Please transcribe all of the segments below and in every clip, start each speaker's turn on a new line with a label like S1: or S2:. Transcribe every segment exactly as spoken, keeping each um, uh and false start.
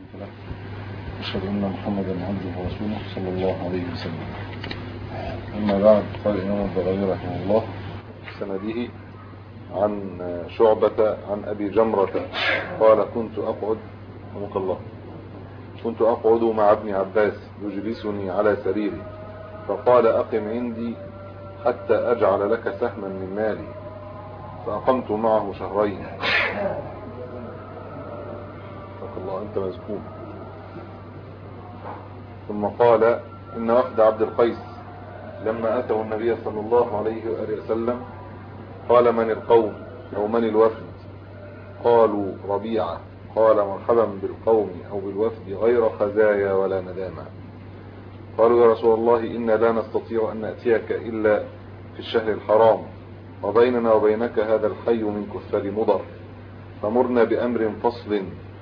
S1: له، أشهد أن محمدا عبده ورسوله صلى الله عليه وسلم. أما بعد، قال الإمام البغوي رحمه الله في سنده عن شعبة عن أبي جمرة قال: كنت أقعد رحمك الله كنت أقعد مع ابن عباس يجلسني على سريري، فقال: أقم عندي حتى أجعل لك سهما من مالي، فأقمت معه شهرين. رحمك الله، أنت مزكوم. ثم قال: إن وفد عبد القيس لما أتوا النبي صلى الله عليه وآله وسلم قال: من القوم أو من الوفد؟ قالوا: ربيعة. قال: مرحبا بالقوم أو بالوفد غير خزايا ولا ندامة. قالوا: يا رسول الله، إنا لا نستطيع أن نأتيك إلا في الشهر الحرام، وبيننا وبينك هذا الحي من كفار مضر، فمرنا بأمر فصل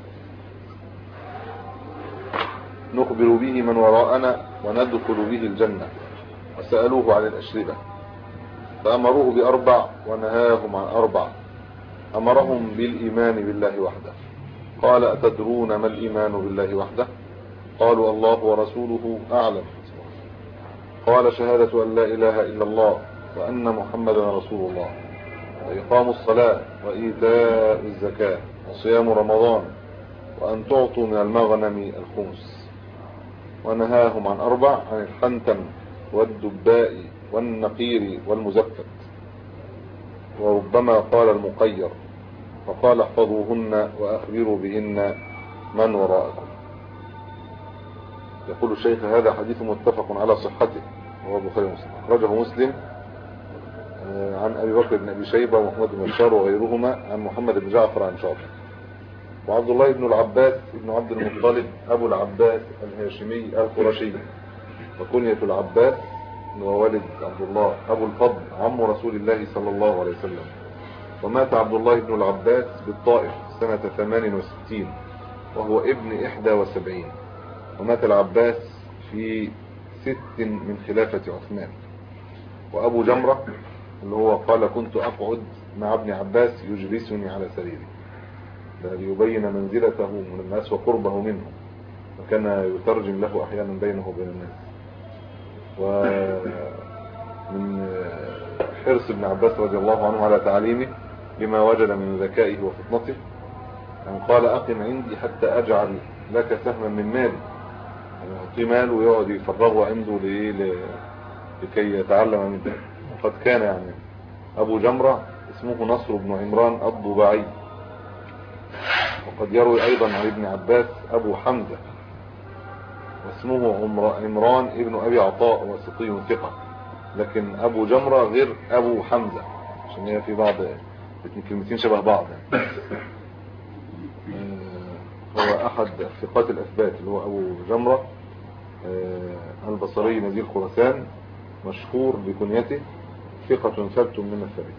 S1: نخبر به من وراءنا وندخل به الجنة. وسألوه عن الأشربة فأمروه بأربع ونهاهم عن أربع. أمرهم بالإيمان بالله وحده. قال: أتدرون ما الإيمان بالله وحده؟ قالوا: الله ورسوله أعلم. قال: شهادة أن لا إله إلا الله وأن محمدا رسول الله، وإقام الصلاة وإيتاء الزكاة وصيام رمضان، وأن تعطوا من المغنم الخمس. ونهاهم عن أربع: عن الحنتم والدباء والنقير والمزفت. وربما قال المقير، فقال: احفظوهن وأخبروا بهن من وراءكم. يقول الشيخ: هذا حديث متفق على صحته، وهو البخاري ومسلم. أخرجه مسلم عن أبي بكر بن أبي شيبة ومحمد بن بشار وغيرهما عن محمد بن جعفر عن شعبة. وعبد الله بن العباس بن عبد المطلب أبو العباس الهاشمي القرشي، وكنية العباس هو والد عبد الله أبو الفضل عم رسول الله صلى الله عليه وسلم. ومات عبد الله بن العباس بالطائف سنة ثمان وستين وهو ابن إحدى وسبعين. ومات العباس في ست من خلافة عثمان. وأبو جمرة اللي هو قال: كنت أقعد مع ابن عباس يجلسني على سريري، ليبين منزلته من الناس وقربه منهم، وكان يترجم له أحيانا بينه وبين الناس. ومن حرص ابن عباس رضي الله عنه على تعليمه لما وجد من ذكائه وفطنته أن قال: أقم عندي حتى أجعل لك سهما من مالي، يعني يعطي مال ويقعد يفرغه عنده لكي يتعلم من ذلك. وقد كان يعني أبو جمرة اسمه نصر بن عمران الضباعي. وقد يروي أيضا عن ابن عباس أبو حمزة واسمه عمران ابن أبي عطاء وسطي ثقة، لكن أبو جمرة غير أبو حمزة عشان هي في بعض كلمتين شبه بعض. هو أحد ثقات الأثبات اللي هو أبو جمرة البصري نزيل خراسان، مشهور بكنيته، ثقة ثبت من الثابت.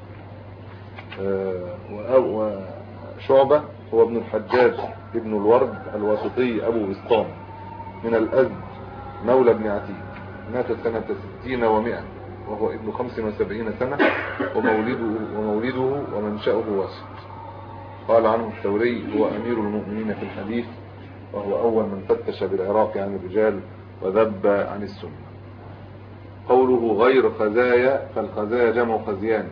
S1: وشعبة هو ابن الحجاج ابن الورد الواسطي أبو بسطام من الأزد مولى ابن عتيق، مات سنة ستين ومئة وهو ابن خمس وسبعين سنة، ومولده, ومولده ومنشأه واسط. قال عنه الثوري: هو أمير المؤمنين في الحديث، وهو أول من فتش بالعراق عن الرجال وذب عن السنة. قوله غير خزايا، فالخزايا جمع خزيان،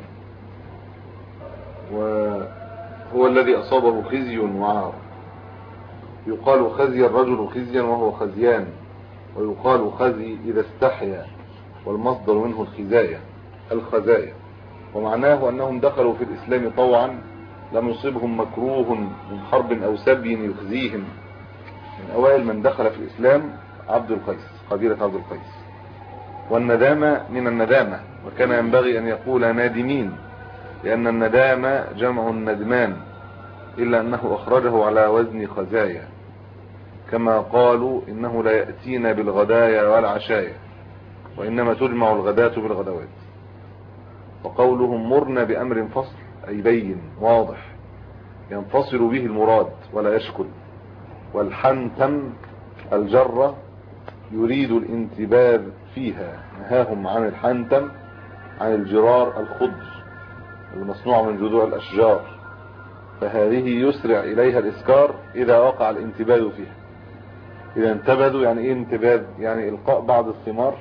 S1: وهو الذي أصابه خزي وعار. يقال خزي الرجل خزيا وهو خزيان، ويقال خزي إذا استحيا، والمصدر منه الخزايا الخزايا. ومعناه أنهم دخلوا في الإسلام طوعا، لم يصيبهم مكروه من حرب أو سبي يخزيهم. من أوائل من دخل في الإسلام عبد القيس، قبيلة عبد القيس. والندامة من الندامة، وكان ينبغي أن يقول نادمين، لأن الندامة جمع الندمان، إلا أنه أخرجه على وزن خزايا، كما قالوا: إنه لا يأتينا بالغدايا والعشايا، وإنما تجمع الغداة بالغدوات. وقولهم مرنا بأمر فصل، أي بين واضح ينفصل به المراد ولا يشكل. والحنتم الجرة يريد الانتباه فيها. نهاهم عن الحنتم عن الجرار الخضر المصنوع من جذوع الأشجار، فهذه يسرع إليها الإسكار إذا وقع الانتباد فيها. إذا انتبدوا يعني إيه انتباد؟ يعني إلقاء بعض الثمار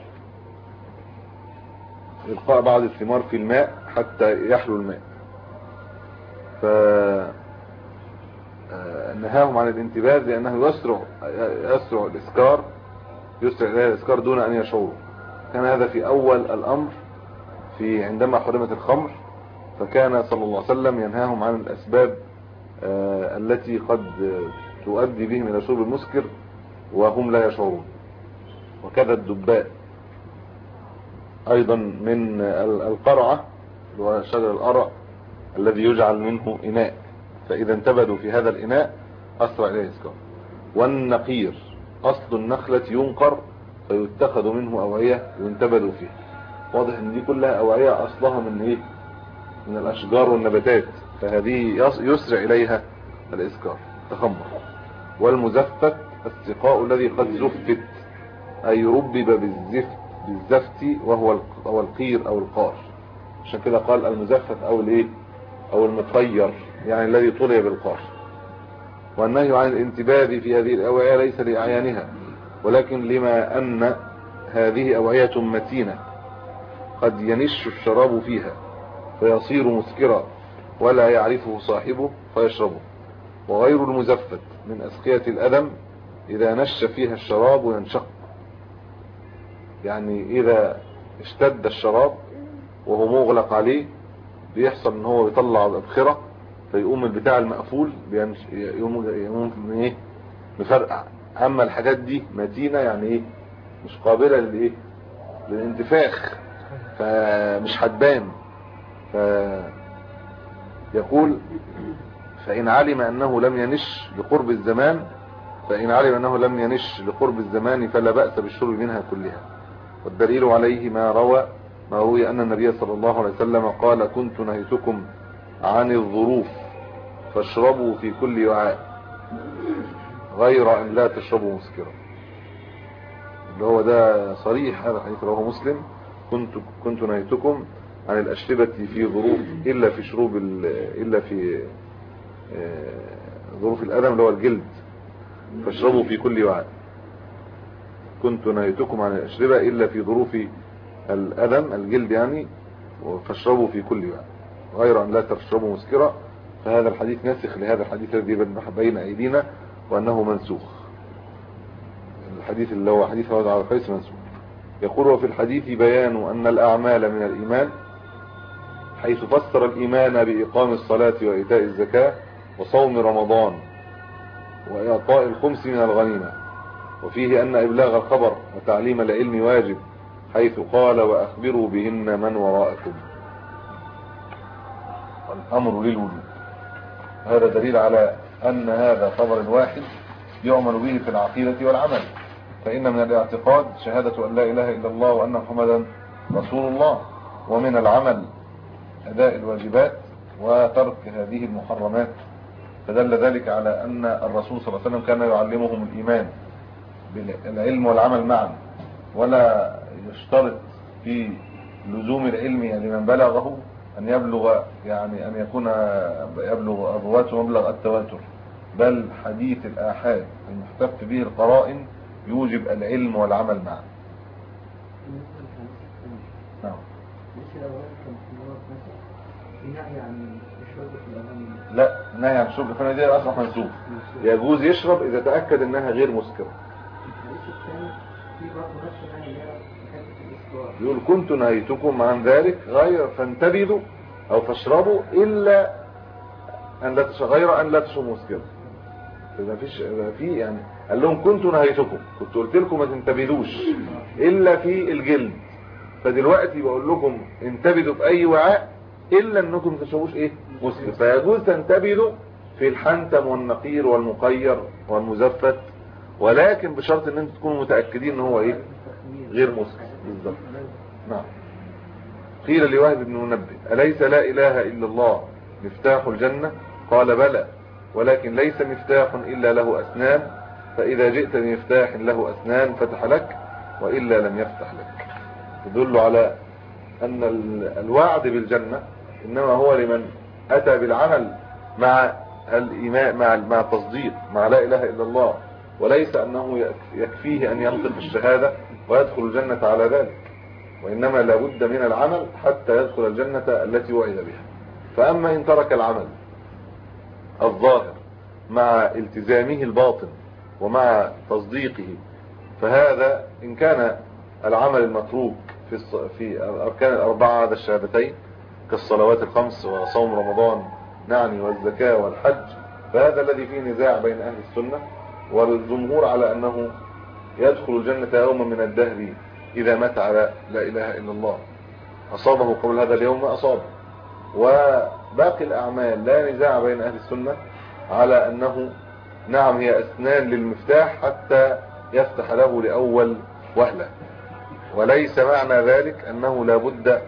S1: إلقاء بعض الثمار في الماء حتى يحلو الماء. فنهاهم عن الانتباد لأنه يسرع يسرع الإسكار يسرع إليها الإسكار دون أن يشعروا. كان هذا في أول الأمر في عندما حرمت الخمر، فكان صلى الله عليه وسلم ينهاهم عن الأسباب التي قد تؤدي بهم إلى شرب المسكر وهم لا يشعرون. وكذا الدباء أيضا من القرعة وشجر القرع الذي يجعل منه إناء، فإذا انتبدوا في هذا الإناء أسرع إليه الإسكار. والنقير أصل النخلة ينقر فيتخذ منه أوعية وينتبدوا فيه. واضح ان دي كلها أوعية أصلها من إيه؟ من الأشجار والنباتات، فهذه يسرع إليها الإسكار تخمر. والمزفت السقاء الذي قد زفت أي ربب بالزفت بالزفت وهو هو القير أو القار، عشان كده قال المزفت أو الإيه أو المطير، يعني الذي طلي بالقار. والنهي عن الانتباد في هذه الأوعية ليس لأعيانها، ولكن لما أن هذه أوعية متينة قد ينش الشراب فيها فيصير مسكرا ولا يعرفه صاحبه فيشربه. وغير المزفت من أسقية الأدم إذا نش فيها الشراب ينشق، يعني إذا اشتد الشراب وهو مغلق عليه بيحصل ان هو بيطلع الأبخرة فيقوم البتاع المقفول يقوم يقوم ايه مفرقع. اما الحاجات دي متينة يعني ايه مش قابلة للايه للانتفاخ فمش هتبان. فيقول فإن علم أنه لم ينش لقرب الزمان فإن علم أنه لم ينش لقرب الزمان فلا بأس بالشرب منها كلها. والدليل عليه ما روى ما روي أن النبي صلى الله عليه وسلم قال كنت نهيتكم عن الظروف فاشربوا في كل وعاء غير أن لا تشربوا مسكرا. اللي هو ده صريح هذا الحديث رواه مسلم. كنت كنت نهيتكم عن الأشربة في ظروف إلا في شروب إلا في ظروف الأدم اللي هو الجلد فاشربوا في كل وعاء. كنت نهيتكم عن الأشربة إلا في ظروف الأدم الجلد يعني فاشربوا في كل وعاء غير أن لا تشربوا مسكرا. فهذا الحديث ناسخ لهذا الحديث الذي بين أيدينا وأنه منسوخ. الحديث اللي هو حديث هذا على القيس منسوخ. يقول وفي الحديث بيان أن الأعمال من الإيمان حيث فسر الإيمان بإقام الصلاة وإيتاء الزكاة وصوم رمضان وإعطاء الخمس من الغنيمة. وفيه أن إبلاغ الخبر وتعليم العلم واجب حيث قال وأخبروا بهن من وراءكم. الأمر للوجوب. هذا دليل على أن هذا خبر واحد يؤمن به في العقيدة والعمل. فإن من الاعتقاد شهادة أن لا إله إلا الله وأن محمدا رسول الله، ومن العمل أداء الواجبات وترك هذه المحرمات. فدل ذلك على أن الرسول صلى الله عليه وسلم كان يعلمهم الإيمان بالعلم والعمل معا، ولا يشترط في لزوم العلم لمن بلغه أن يبلغ يعني أن يكون يبلغ الرواة مبلغ التواتر، بل حديث الآحاد المحتف به القرائن يوجب العلم والعمل معا. نعم. لا نهي عن الشرب فانا دي اصبح منسوخ. يجوز يشرب اذا تاكد انها غير مسكره. يقول كنت نهيتكم عن ذلك غير فانتبذوا او فاشربوا الا ان لا تشربوا غير ان لا تشربوا مسكره. اذا فيش في يعني قال لهم كنت نهيتكم كنت قلت لكم ما تنتبذوش الا في الجلد، فدلوقتي بقول لكم انتبذوا في اي وعاء الا انكم تشربوش ايه مسكر. فيجوز تنتبذوا في الحنتم والنقير والمقير والمزفت، ولكن بشرط ان انتم تكونوا متاكدين ان هو ايه غير مسكر بالظبط. نعم. قيل لوهب بن منبه اليس لا اله الا الله مفتاح الجنه؟ قال بلى، ولكن ليس مفتاح الا له اسنان، فاذا جئت بمفتاح له اسنان فتح لك والا لم يفتح لك. تدل على ان الوعد بالجنه انما هو لمن اتى بالعمل مع الإيمان مع مع التصديق مع لا إله إلا الله، وليس أنه يكفيه أن ينطق الشهادة ويدخل الجنة على ذلك، وإنما لابد من العمل حتى يدخل الجنة التي وعد بها. فأما إن ترك العمل الظاهر مع التزامه الباطن ومع تصديقه، فهذا إن كان العمل المتروك في في الأركان الأربعة هذا الشهادتين كالصلوات الخمس وصوم رمضان نعني والزكاة والحج، فهذا الذي فيه نزاع بين أهل السنة، والجمهور على أنه يدخل الجنة يوما من الدهر إذا مات على لا إله إلا الله، أصابه قبل هذا اليوم ما أصابه. وباقي الأعمال لا نزاع بين أهل السنة على أنه نعم هي أسنان للمفتاح حتى يفتح له لأول وهلة، وليس معنى ذلك أنه لابد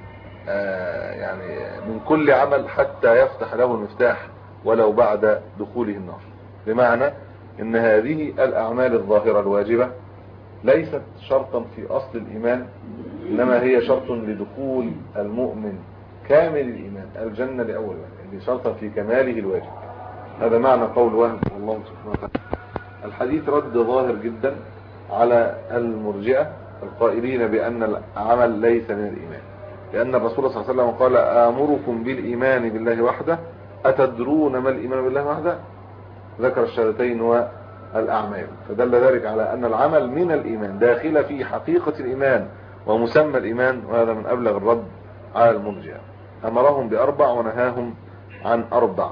S1: آه يعني من كل عمل حتى يفتح له المفتاح ولو بعد دخوله النار. بمعنى أن هذه الأعمال الظاهرة الواجبة ليست شرطا في أصل الإيمان، إنما هي شرط لدخول المؤمن كامل الإيمان الجنة لأول وهلة، اللي شرطا في كماله الواجب. هذا معنى قول وهب والله سبحانه وتعالى. الحديث رد ظاهر جدا على المرجئة القائلين بأن العمل ليس من الإيمان، لأن الرسول صلى الله عليه وسلم قال آمركم بالإيمان بالله وحده أتدرون ما الإيمان بالله وحده؟ ذكر الشهادتين والأعمال، فدل ذلك على أن العمل من الإيمان داخل في حقيقة الإيمان ومسمى الإيمان، وهذا من أبلغ الرد على المرجئة. أمرهم بأربع ونهاهم عن أربع،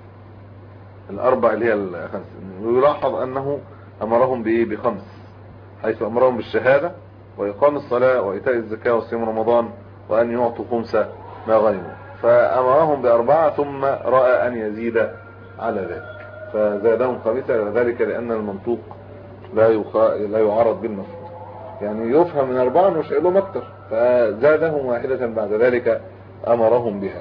S1: الأربع اللي هي الخمس. ويلاحظ أنه أمرهم بإيه؟ بخمس، حيث أمرهم بالشهادة وإقام الصلاة وإيتاء الزكاة وصيام رمضان وأن يعطوا خمس ما غنموا، فأمرهم بأربعة ثم رأى أن يزيد على ذلك فزادهم خامسة، ذلك لأن المنطوق لا يخا... لا يعارض بالمفهوم، يعني يفهم من أربعة مش لهم أكتر، فزادهم واحدة بعد ذلك أمرهم بها.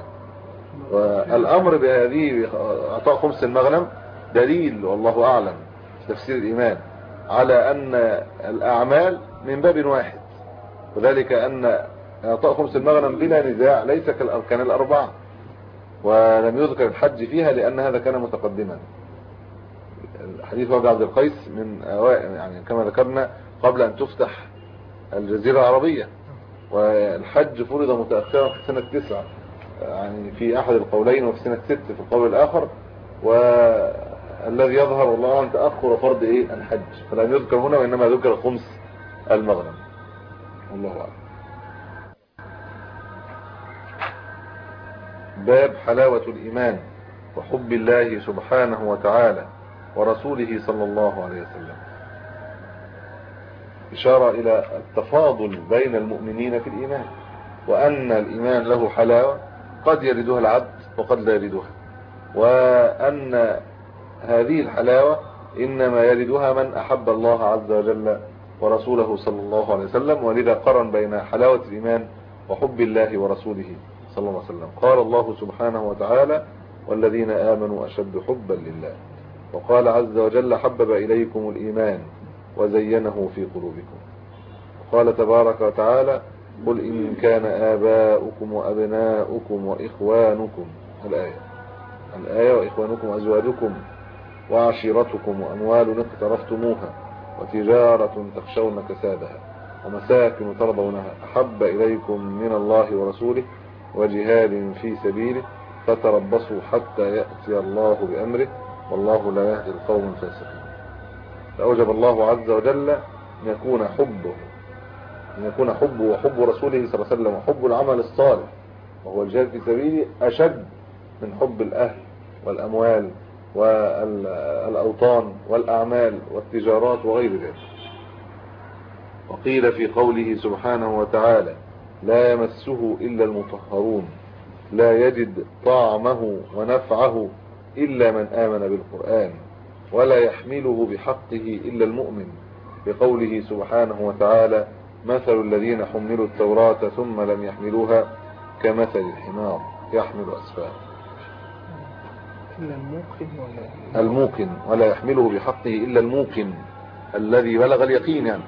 S1: والأمر بهذه أعطاء خمس المغنم دليل والله أعلم في تفسير الإيمان على أن الأعمال من باب واحد، وذلك أن أعطاء خمس المغنم بلا نزاع ليس كالأركان الأربعة، ولم يذكر الحج فيها لأن هذا كان متقدما. الحديث وابن عبد القيس من أوائل يعني كما ذكرنا قبل أن تفتح الجزيرة العربية، والحج فرض متأخرا في سنة تسعة يعني في أحد القولين، وفي سنة ست في القول الآخر، والذي يظهر والله أن تأخر فرض إيه الحج، فلم يذكر هنا وإنما ذكر خمس المغنم والله أعلم. باب حلاوة الإيمان وحب الله سبحانه وتعالى ورسوله صلى الله عليه وسلم، إشارة إلى التفاضل بين المؤمنين في الإيمان، وأن الإيمان له حلاوة قد يردها العبد وقد لا يردها، وأن هذه الحلاوة إنما يردها من أحب الله عز وجل ورسوله صلى الله عليه وسلم، ولذا قرن بين حلاوة الإيمان وحب الله ورسوله صلى الله عليه وسلم. قال الله سبحانه وتعالى والذين آمنوا أشد حبا لله، وقال عز وجل حبب إليكم الإيمان وزينه في قلوبكم. قال تبارك وتعالى قل إن كان آباؤكم وأبناؤكم وإخوانكم، الآية الآية وإخوانكم أزواجكم وعشيرتكم وأموال اقترفتموها وتجارة تخشون كسادها ومساكن ترضونها أحب إليكم من الله ورسوله وجهاد في سبيله فتربصوا حتى يأتي الله بأمره والله لا يهدي القوم الفاسقين. فأوجب الله عز وجل أن يكون حبه أن يكون حبه وحب رسوله صلى الله عليه وسلم وحب العمل الصالح وهو الجهاد في سبيله أشد من حب الأهل والأموال والأوطان والأعمال والتجارات وغير ذلك. وقيل في قوله سبحانه وتعالى لا يمسه إلا المطهرون لا يجد طعمه ونفعه إلا من آمن بالقرآن ولا يحمله بحقه إلا المؤمن، بقوله سبحانه وتعالى مثل الذين حملوا التوراة ثم لم يحملوها كمثل الحمار يحمل أسفار. الموقن ولا يحمله بحقه إلا الموقن الذي بلغ اليقين، يعني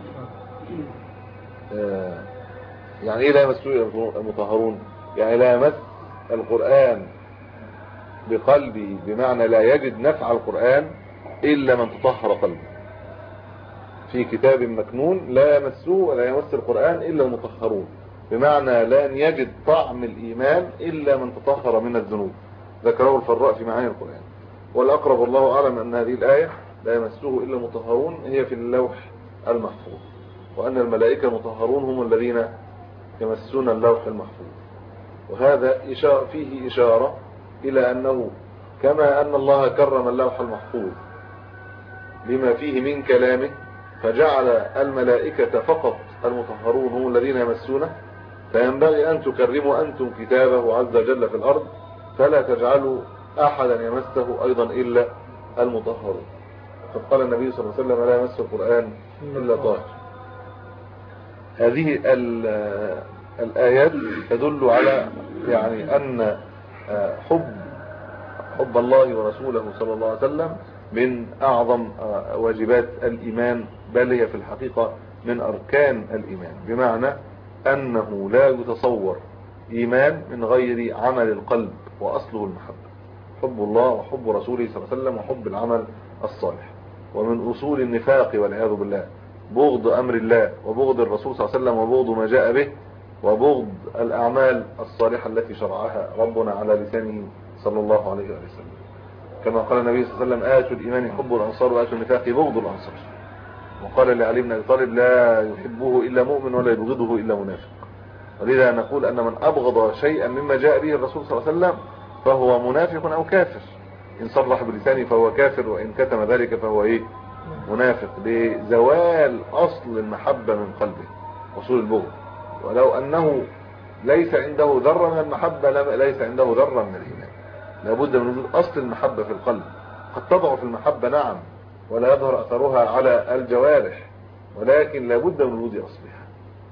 S1: آه يعني إيه لا يمسه المطهرون؟ يعني لا يمس القرآن بقلبه، بمعنى لا يجد نفع القرآن إلا من تطهر قلبه. في كتاب مكنون لا يمسه ولا يمس القرآن إلا المطهرون، بمعنى لن يجد طعم الإيمان إلا من تطهر من الذنوب. ذكره الفراء في معاني القرآن. والأقرب الله أعلم أن هذه الآية لا يمسه إلا المطهرون هي في اللوح المحفوظ، وأن الملائكة المطهرون هم الذين يمسون اللوح المحفوظ. وهذا إشارة فيه إشارة إلى أنه كما أن الله كرم اللوح المحفوظ لما فيه من كلامه فجعل الملائكة فقط المطهرون هم الذين يمسونه، فينبغي أن تكرموا أنتم كتابه عز وجل في الأرض فلا تجعلوا أحدا يمسه أيضا إلا المطهرون. فقال النبي صلى الله عليه وسلم لا يمس القرآن إلا طاهر. هذه الآيات تدل على يعني أن حب حب الله ورسوله صلى الله عليه وسلم من أعظم واجبات الإيمان، بل هي في الحقيقة من أركان الإيمان، بمعنى أنه لا يتصور إيمان من غير عمل القلب وأصله المحبة. حب الله وحب رسوله صلى الله عليه وسلم وحب العمل الصالح. ومن أصول النفاق والعياذ بالله بغض أمر الله وبغض الرسول صلى الله عليه وسلم وبغض ما جاء به وبغض الأعمال الصالحة التي شرعها ربنا على لسانه صلى الله عليه وسلم، كما قال النبي صلى الله عليه وسلم آتوا الإيمان حب الأنصار وآتوا النفاق بغض الأنصار. وقال لعلي بن أبي طالب لا يحبه إلا مؤمن ولا يبغضه إلا منافق. ولذا نقول أن من أبغض شيئا مما جاء به الرسول صلى الله عليه وسلم فهو منافق أو كافر، إن صرح بلسانه فهو كافر، وإن كتم ذلك فهو إيه؟ منافق، لزوال أصل المحبة من قلبه أصول البغض. ولو أنه ليس عنده ذرة من المحبة ليس عنده ذرة من الإيمان. لابد من وجود أصل المحبة في القلب. قد تضعف المحبة نعم ولا يظهر أثرها على الجوارح، ولكن لابد من وجود أصلها.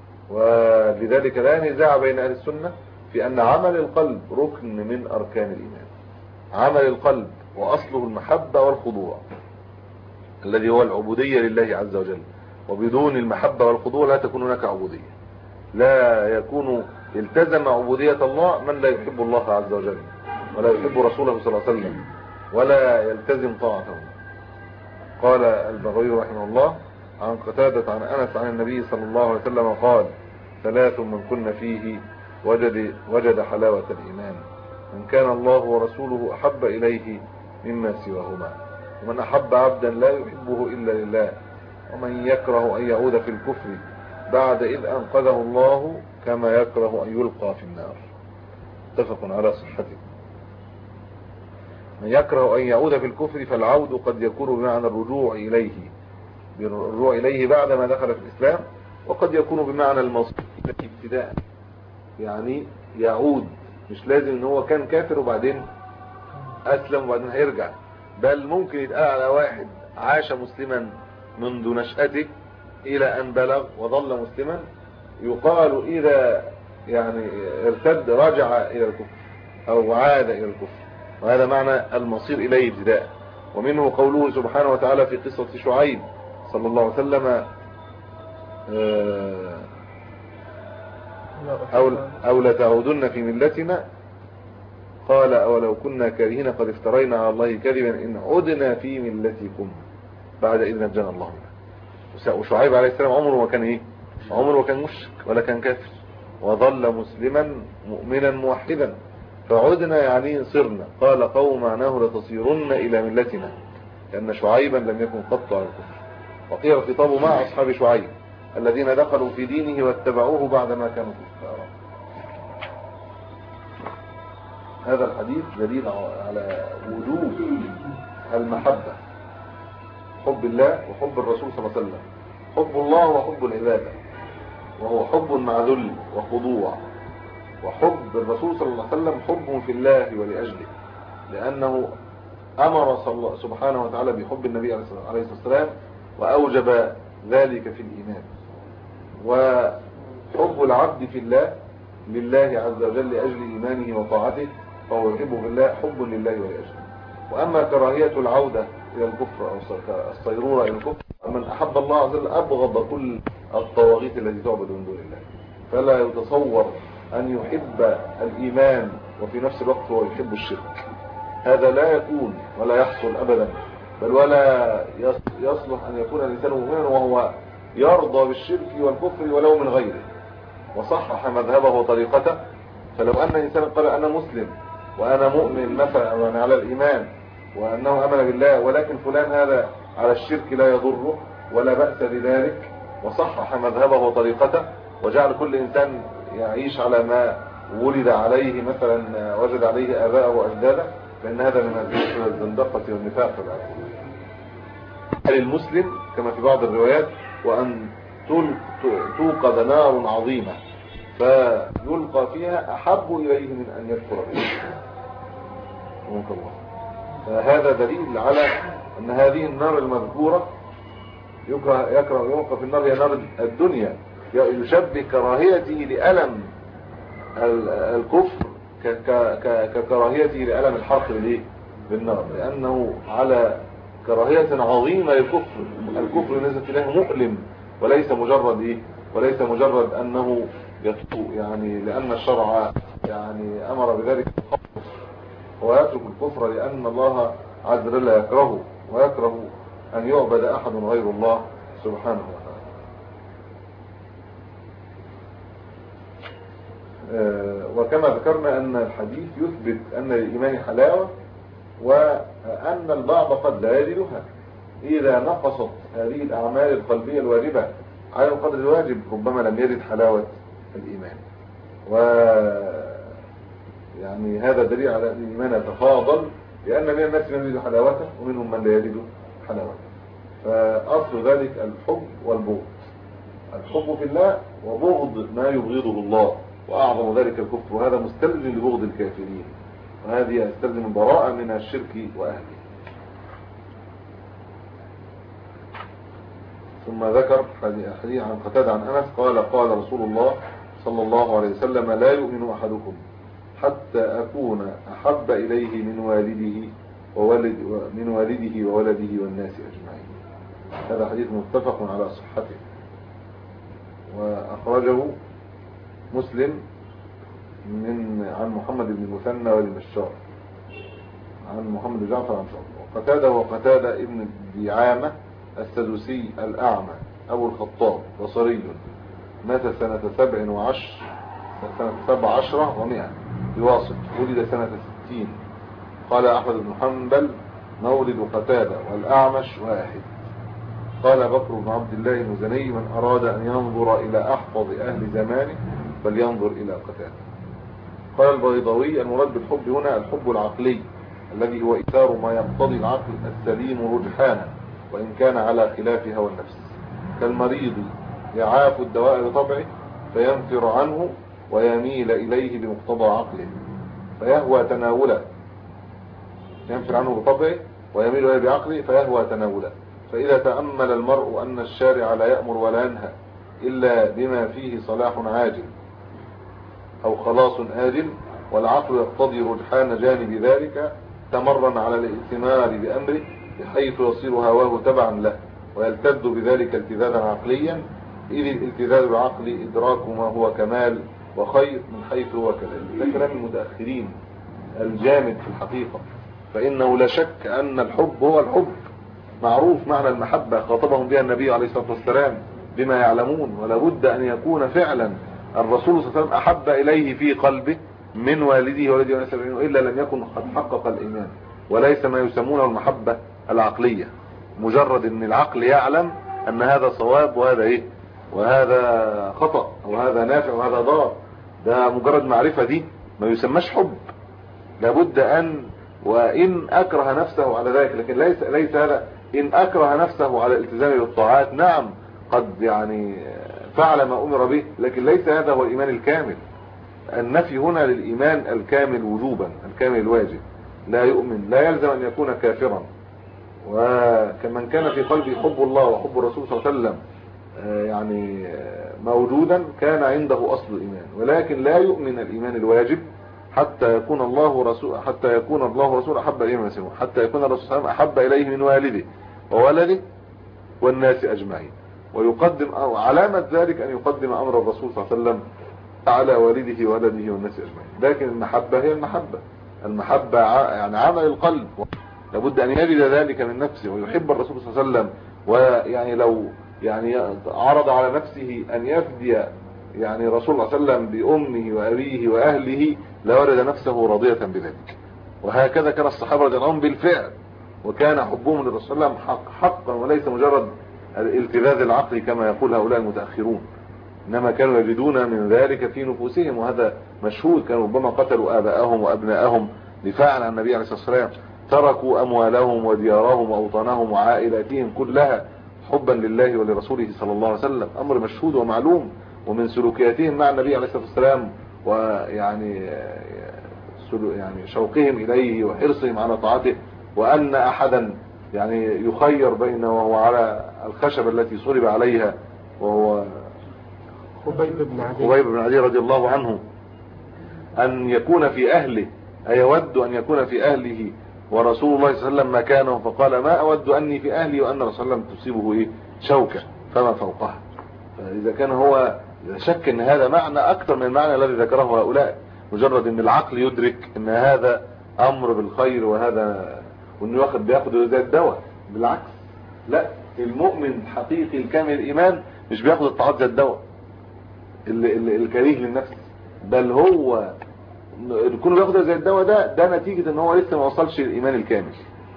S1: ولذلك لا نزاع بين أهل السنة في أن عمل القلب ركن من أركان الإيمان. عمل القلب وأصله المحبة والخضوع الذي هو العبودية لله عز وجل، وبدون المحبة والخضوع لا تكون هناك عبودية. لا يكون التزم عبودية الله من لا يحب الله عز وجل ولا يحب رسوله صلى الله عليه وسلم ولا يلتزم طاعته. قال البغوي رحمه الله عن قتادة عن أنس عن النبي صلى الله عليه وسلم قال ثلاث من كن فيه وجد, وجد حلاوة الإيمان: من كان الله ورسوله أحب إليه مما سواهما، ومن أحب عبدا لا يحبه إلا لله، ومن يكره أن يعود في الكفر بعد إذ أنقذه الله كما يكره أن يلقى في النار. اتفق على صحته. من يكره أن يعود في الكفر فالعود قد يكون بمعنى الرجوع إليه بالرجوع إليه بعد ما دخل في الإسلام، وقد يكون بمعنى المصير ابتداء، يعني يعود، مش لازم ان هو كان كافر وبعدين أسلم وبعدين هيرجع، بل ممكن يتقال على واحد عاش مسلما منذ نشأته إلى أن بلغ وظل مسلما، يقال إذا يعني ارتد رجع إلى الكفر أو عاد إلى الكفر، وهذا معنى المصير إليه ابتداء. ومنه قوله سبحانه وتعالى في قصة شعيب صلى الله عليه وسلم أو, أو لتعودن في ملتنا قال أولو كنا كارهين قد افترينا على الله كذبا إن عدنا في ملتكم بعد إذ نجانا الله منها. وشعيب عليه السلام عمره ما كان إيه؟ عمره ما كان مشرك ولا كان كافر، وظل مسلما مؤمنا موحدا، فعدنا يعني صرنا. قال قوم معناه لتصيرن إلى ملتنا، لأن شعيبا لم يكن قط على الكفر. وقيل الخطاب مع أصحاب شعيب الذين دخلوا في دينه واتبعوه بعدما كانوا كفارا. هذا الحديث دليل على وجوب المحبة، حب الله وحب الرسول صلى الله عليه وسلم، حب الله وحب العبادة، وهو حب مع ذل وخضوع. وحب الرسول صلى الله عليه وسلم حب في الله ولأجله، لأنه أمر سبحانه وتعالى بحب النبي عليه الصلاة والسلام وأوجب ذلك في الإيمان. وحب العبد في الله لله عز وجل لأجل إيمانه وطاعته فهو يحب في الله حب لله ولأجله. وأما كراهية العودة إلى الكفر أو الصيرورة إلى الكفر، من أحب الله عز وجل أبغض كل الطواغيت التي تعبد من دون الله، فلا يتصور أن يحب الإيمان وفي نفس الوقت هو يحب الشرك. هذا لا يكون ولا يحصل أبدا، بل ولا يصلح أن يكون الإنسان مؤمنا وهو يرضى بالشرك والكفر ولو من غيره وصحح مذهبه وطريقته. فلو أن إنسان قال أنا مسلم وأنا مؤمن مثلا وأنا على الإيمان وأنه أمن بالله، ولكن فلان هذا على الشرك لا يضره ولا بأس بذلك، وصحح مذهبه وطريقته وجعل كل إنسان يعيش على ما ولد عليه مثلا وجد عليه آباءه وأجداده، فإن هذا من الزندقة والنفاق العام. المسلم كما في بعض الروايات وأن توقد نار عظيمة فيلقى فيها أحب إليه من أن يكفر فيها. فهذا دليل على أن هذه النار المذكورة يكره يكره يلقى في النار هي نار الدنيا، يشبه كراهيته لألم الكفر ككراهيته لألم الحرق بالنار، لأنه على كراهية عظيمة للكفر. الكفر بالنسبة له مؤلم وليس مجرد إيه وليس مجرد أنه يتوب، يعني لأن الشرع يعني أمر بذلك ويترك الكفر لأن الله عز وجل يكرهه ويكره أن يعبد أحد غير الله سبحانه وتعالى. وكما ذكرنا أن الحديث يثبت أن الإيمان حلاوة وأن البعض قد لا يجدها إذا نقصت هذه الأعمال القلبية الواجبة على القدر الواجب، ربما لم يجد حلاوة الإيمان. و يعني هذا دليل على أن الإيمان يتفاضل، لأن من الناس من يجد حلاوته ومنهم من لا يجد حلاوته. فأصل ذلك الحب والبغض، الحب في الله وبغض ما يبغضه الله، وأعظم ذلك الكفر، وهذا مستلزم لبغض الكافرين، وهذه يستلزم البراءة من الشرك وأهله. ثم ذكر حديث عن قتادة عن أنس قال قال رسول الله صلى الله عليه وسلم لا يؤمن أحدكم حتى أكون أحب إليه من والده وولد من والده وولده والناس أجمعين. هذا حديث متفق على صحته، وأخرجه مسلم من عن محمد بن المثنى والبشار عن محمد بن جعفر عن شعبة. قتادة وقتادة ابن دعامة السدوسي الأعمى أبو الخطاب بصري، مات سنة سبع وعشر سنة سبع عشرة ومئة بواسط، ولد سنة ستين. قال أحمد بن حنبل مولد قتادة والأعمش واحد. قال بكر بن عبد الله المزني من أراد أن ينظر إلى أحفظ أهل زمانه فلينظر إلى قتادة. قال البيضاوي المراد بالحب هنا الحب العقلي الذي هو إثار ما يقتضي العقل السليم رجحانا وإن كان على خلاف هوى النفس، كالمريض يعاف الدواء بطبعه فينفر عنه ويميل إليه بمقتضى عقله فيهوى تناوله، ينفر عنه بطبعه ويميل إليه بعقله فيهوى تناوله. فإذا تأمل المرء أن الشارع لا يأمر ولا ينهى إلا بما فيه صلاح عاجل أو خلاص آجل، والعقل يقتضي رجحان جانب ذلك، تمرن على الائتمار بأمره بحيث يصير هواه تبعا له ويلتذ بذلك التذاذا عقليا، إذ الالتذاذ العقلي إدراك ما هو كمال وخير من حيث هو كذلك. ده كلام المتأخرين الجامد في الحقيقة، فإنه لا شك أن الحب هو الحب، معروف معنى المحبة خاطبهم بها النبي عليه الصلاة والسلام بما يعلمون، ولا بد أن يكون فعلا الرسول صلى الله عليه وسلم أحب إليه في قلبه من والده وولده والناس أجمعين، إلا لم يكن قد حقق الإيمان، وليس ما يسمونه المحبة العقلية، مجرد أن العقل يعلم أن هذا صواب وهذا إيه وهذا خطأ وهذا نافع وهذا ضار، ده مجرد معرفة، دي ما يسمىش حب. لابد أن وإن أكره نفسه على ذلك، لكن ليس ليس هذا إن أكره نفسه على الالتزام بالطاعات، نعم قد يعني فعل ما أمر به، لكن ليس هذا هو الإيمان الكامل. النفي هنا للإيمان الكامل وجوبا، الكامل الواجب، لا يؤمن لا يلزم أن يكون كافرا. وكمن كان في قلبه حب الله وحب الرسول صلى الله عليه وسلم يعني موجودا كان عنده أصل الإيمان، ولكن لا يؤمن الإيمان الواجب حتى يكون الله ورسول حتى يكون الله ورسوله أحب إليه من سواه، حتى يكون الرسول صلى الله عليه وسلم أحب إليه من والده وولده والناس أجمعين. ويقدم أو علامة ذلك أن يقدم أمر الرسول صلى الله عليه وسلم على والده وولده والناس أجمعين. لكن المحبة هي المحبة، المحبة يعني عمل القلب، لابد ان يجد ذلك من نفسه ويحب الرسول صلى الله عليه وسلم. ويعني لو يعني عرض على نفسه ان يفدي يعني رسول الله صلى الله عليه وسلم بأمه وأبيه وأهله لورد نفسه راضية بذلك. وهكذا كان الصحابة رضي الله عنهم بالفعل، وكان حبهم للرسول صلى الله عليه وسلم حق حقا وليس مجرد الالتذاذ العقلي كما يقول هؤلاء المتأخرون، إنما كانوا يجدون من ذلك في نفوسهم، وهذا مشهود. كانوا ربما قتلوا آباءهم وأبناءهم دفاعا عن النبي عليه الصلاة والسلام، تركوا أموالهم وديارهم وأوطانهم وعائلاتهم كلها حبا لله ولرسوله صلى الله عليه وسلم، أمر مشهود ومعلوم. ومن سلوكياتهم مع النبي عليه الصلاة والسلام ويعني يعني شوقهم إليه وحرصهم على طاعته، وأن أحدا يعني يخير بينه وهو على الخشبة التي صلب عليها وهو
S2: خبيب بن عدي
S1: خبيب بن عدي رضي الله عنه، أن يكون في أهله، أيود أن يكون في أهله ورسول الله صلى الله عليه وسلم مكانه، فقال ما أود أني في أهلي وأن رسول الله تصيبه إيه شوكة فما فوقها. فإذا كان هو لا شك ان هذا معنى اكثر من المعنى الذي ذكره هؤلاء، مجرد ان العقل يدرك ان هذا امر بالخير وهذا وانه ياخد بياخد زي الدواء. بالعكس، لا، المؤمن الحقيقي الكامل الايمان مش بياخد الطاعات زي الدواء الكريه للنفس، بل هو يكون بياخد زي الدواء ده ده نتيجة ان هو لسه ما وصلش للايمان الكامل.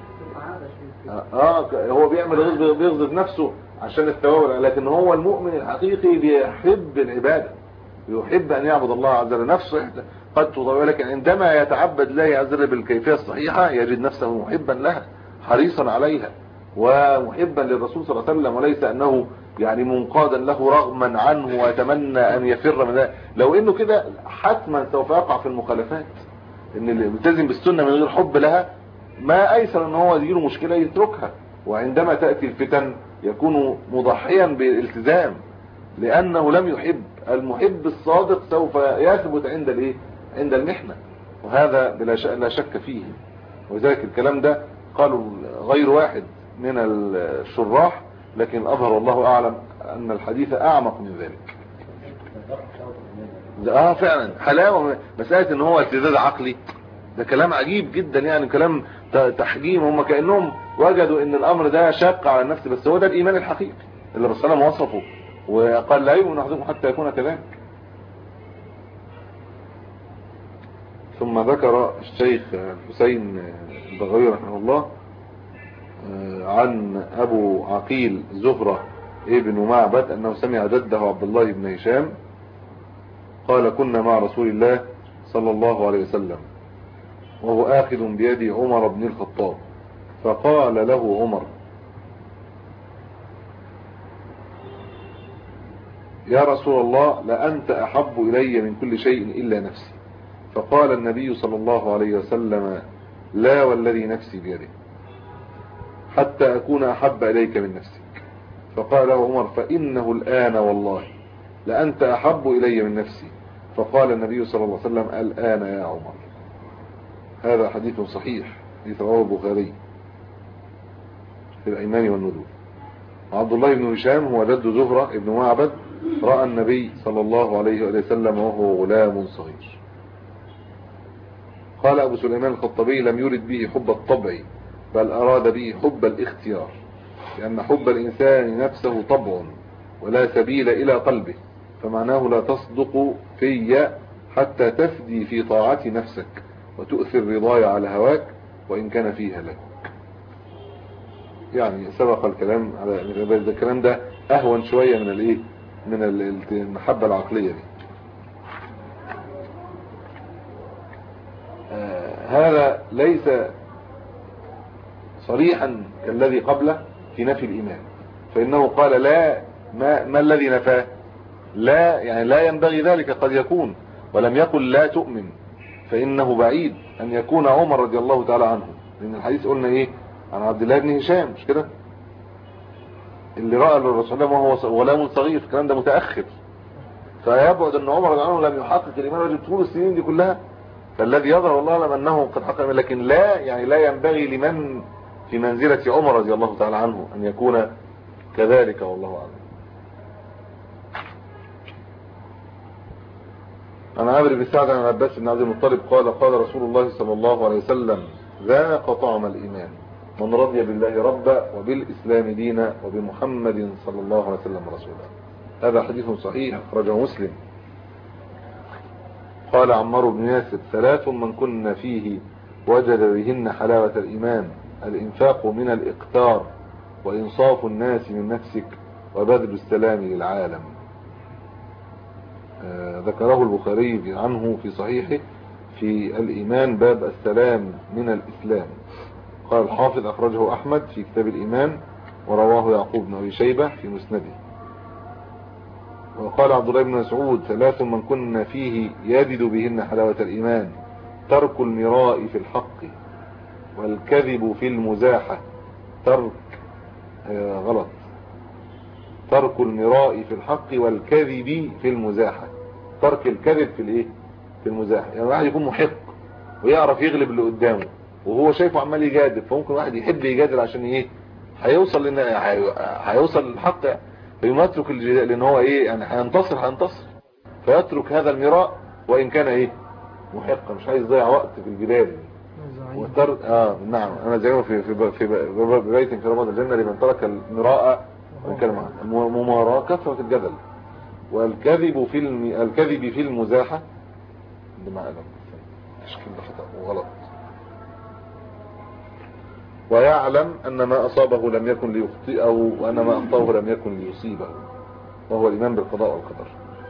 S1: اه هو بيعمل بيغضب نفسه عشان الثواب، لكن هو المؤمن الحقيقي بيحب العبادة، يحب ان يعبد الله عز وجل. نفسه قد تضوي، لكن عندما يتعبد الله عز وجل بالكيفية الصحيحة يجد نفسه محبا لها حريصا عليها ومحبا للرسول صلى الله عليه وسلم، وليس انه يعني منقادا له رغما عنه ويتمنى ان يفر من ذلك. لو انه كده حتما سوف يقع في المخالفات، ان اللي ملتزم بالسنة من غير حب لها ما ايسر ان هو يجيله مشكلة يتركها، وعندما تأتي الفتن يكون مضحيا بالالتزام لانه لم يحب. المحب الصادق سوف يثبت عند الايه عند المحنة، وهذا بلا شك لا شك فيه. وذلك الكلام ده قالوا غير واحد من الشراح، لكن اظهر الله اعلم ان الحديث اعمق من ذلك. اه فعلا حلاوة مسألة ان هو التزاز عقلي، ده كلام عجيب جدا، يعني كلام تحجيم. هم كأنهم وجدوا ان الامر ده شاق على النفس، بس هو ده الايمان الحقيقي اللي الرسول صلى الله عليه وسلم وصفه وقال لا يؤمن احدكم حتى يكون كذلك. ثم ذكر الشيخ الحسين البغوي رحمه الله عن ابو عقيل زهرة ابن معبد انه سمع جده عبد الله بن هشام قال كنا مع رسول الله صلى الله عليه وسلم وهو آخذ بيد عمر بن الخطاب، فقال له عمر يا رسول الله لأنت أحب إلي من كل شيء إلا نفسي. فقال النبي صلى الله عليه وسلم لا والذي نفسي بيده حتى أكون أحب إليك من نفسك. فقال له عمر فإنه الآن والله لأنت أحب إلي من نفسي. فقال النبي صلى الله عليه وسلم الآن يا عمر. هذا حديث صحيح حديث رواه البخاري في الأيمان والنذور. عبد الله بن هشام هو جد زهرة ابن معبد رأى النبي صلى الله عليه وسلم وهو غلام صغير. قال أبو سليمان الخطبي لم يرد به حب الطبع بل أراد به حب الاختيار، لأن حب الإنسان نفسه طبع ولا سبيل إلى قلبه، فمعناه لا تصدق في حتى تفدي في طاعة نفسك وتؤثر رضاي على هواك وإن كان فيها لك. يعني سبق الكلام على الكلام ده أهون شوية من الايه من المحبة العقلية دي. آه هذا ليس صريحا كالذي قبله في نفي الإيمان، فإنه قال لا ما, ما الذي نفاه لا يعني لا ينبغي ذلك، قد يكون، ولم يقل لا تؤمن، فإنه بعيد أن يكون عمر رضي الله تعالى عنه، لأن الحديث قلنا إيه عن عبد الله بن هشام مش كده اللي رأى الرسول وهو غلام صغير، الكلام ده متأخر، فيبعد أن عمر رضي الله عنه لم يحقق الإيمان وجد طول السنين دي كلها. فالذي يظهر والله أعلم أنه قد حقق، لكن لا يعني لا ينبغي لمن في منزلة عمر رضي الله تعالى عنه أن يكون كذلك والله أعلم. عن عامر بن سعد عن عباس بن عبد المطلب قال قال رسول الله صلى الله عليه وسلم ذاق طعم الإيمان من رضي بالله ربا وبالإسلام دينا وبمحمد صلى الله عليه وسلم رسولا. هذا حديث صحيح أخرجه مسلم. قال عمار بن ياسر ثلاث من كن فيه وجد بهن حلاوة الإيمان الإنفاق من الإقتار وإنصاف الناس من نفسك وبذل السلام للعالم. آه ذكره البخاري عنه في صحيحه في الإيمان باب السلام من الإسلام. قال الحافظ أخرجه أحمد في كتاب الإيمان ورواه يعقوب بن أبي شيبة في مسنده. وقال عبد الله بن مسعود ثلاث من كن فيه يجد بهن حلاوة الإيمان ترك المراء في الحق والكذب في المزاحة ترك آه غلط ترك المراء في الحق والكذب في المزاحة. ترك الكذب في الايه في المزاحة. يعني واحد يكون محق ويعرف يغلب اللي قدامه وهو شايفه عمال يجادل، فممكن واحد يحب يجادل عشان ايه هيوصل لان هيوصل للحق فيقوم يترك الجدال لان هو ايه يعني هينتصر هينتصر فيترك هذا المراء وان كان ايه محق مش عايز يضيع وقت في الجدال. وتر... اه نعم انا زي في في في بيت في رمضان الجنه لمن ترك المراء والكلام مماراه كثره الجدل والكذب في الم... الكذب في المزاحه بمعنى تشكيل خطا وغلط. ويعلم ان ما اصابه لم يكن ليخطئه وان ما اخطاه لم يكن ليصيبه وهو الايمان بالقضاء والقدر.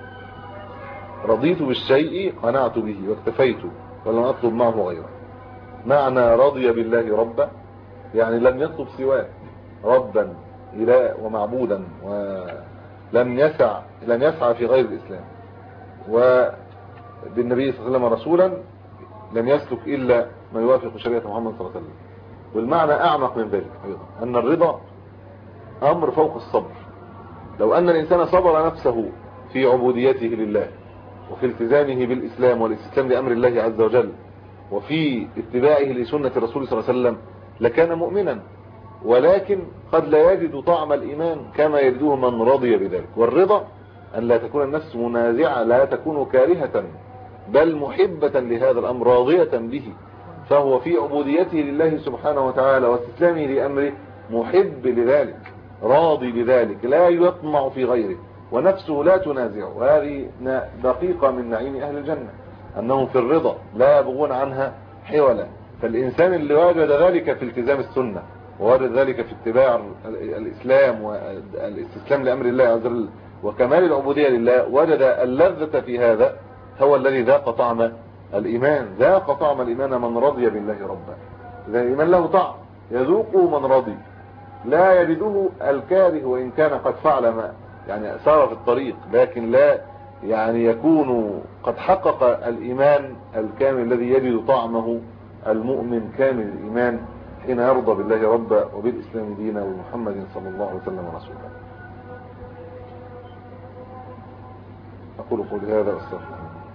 S1: رضيت بالشيء قنعت به واكتفيت ولم اطلب معه غيره. معنى رضي بالله ربا يعني لم يطلب سواه ربا إله ومعبودا ولم يسع لم يسعى في غير الإسلام وبالنبي صلى الله عليه وسلم رسولا لم يسلك إلا ما يوافق شريعة محمد صلى الله عليه وسلم. والمعنى أعمق من ذلك أيضا أن الرضا أمر فوق الصبر. لو أن الإنسان صبر نفسه في عبوديته لله وفي التزامه بالإسلام والاستسلام لأمر الله عز وجل وفي اتباعه لسنة الرسول صلى الله عليه وسلم لكان مؤمنا، ولكن قد لا يجد طعم الإيمان كما يجده من رضي بذلك. والرضا أن لا تكون النفس منازعة لا تكون كارهة بل محبة لهذا الأمر راضية به، فهو في عبوديته لله سبحانه وتعالى واستسلامه لأمره محب لذلك راضي بذلك لا يطمع في غيره ونفسه لا تنازعه. وهذه دقيقة من نعيم أهل الجنة أنهم في الرضا لا يبغون عنها حولا. فالإنسان اللي وجد ذلك في التزام السنة ووجد ذلك في اتباع الإسلام والاستسلام لأمر الله عز وجل وكمال العبودية لله وجد اللذة في هذا هو الذي ذاق طعم الإيمان. ذاق طعم الإيمان من رضي بالله ربا. إذا الإيمان له طعم يذوقه من رضي لا يجده الكاره وإن كان قد فعل ما يعني سار في الطريق، لكن لا يعني يكون قد حقق الإيمان الكامل الذي يجد طعمه المؤمن كامل الإيمان حين يرضى بالله ربا وبالإسلام دينا ومحمد صلى الله عليه وسلم رسولا. أقول قولي هذا أستغفر